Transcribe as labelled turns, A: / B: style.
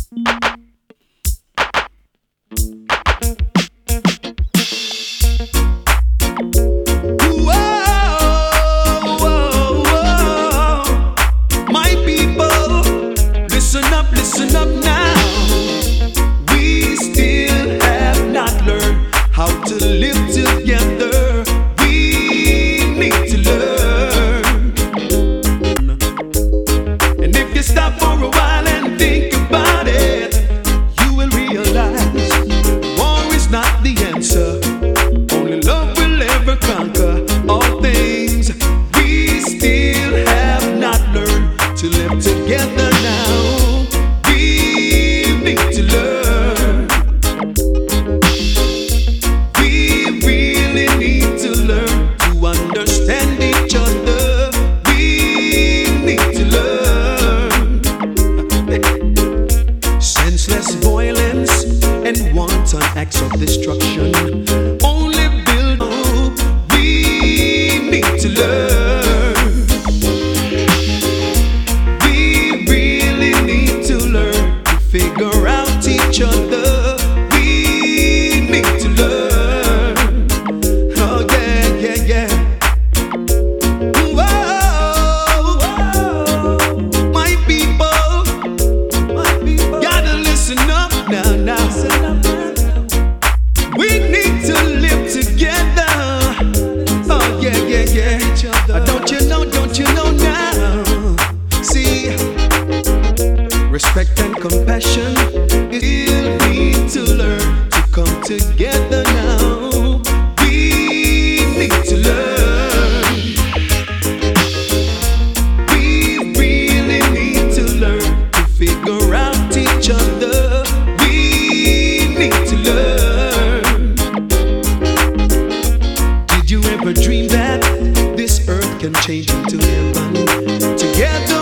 A: Listen up now. We still have not learned how to live together. We need to learn. And if you stop for a while and think about it, you will realize war is not the answer. Only love will ever conquer all things. We still have not learned to live together now. To learn, we really need to learn to understand each other. We need to learn. Senseless violence and wanton acts of destruction only build up. We need to learn. We really need to learn to figure out each other. We need to learn. Oh yeah, yeah, yeah. Whoa, whoa. My people, gotta listen up now, now. We need to live together. Oh yeah, yeah, yeah. Don't you know now? See, respect and compassion. We'll need to learn to come together now. We need to learn. We really need to learn to figure out each other. We need to learn. Did you ever dream that this earth can change into heaven? Together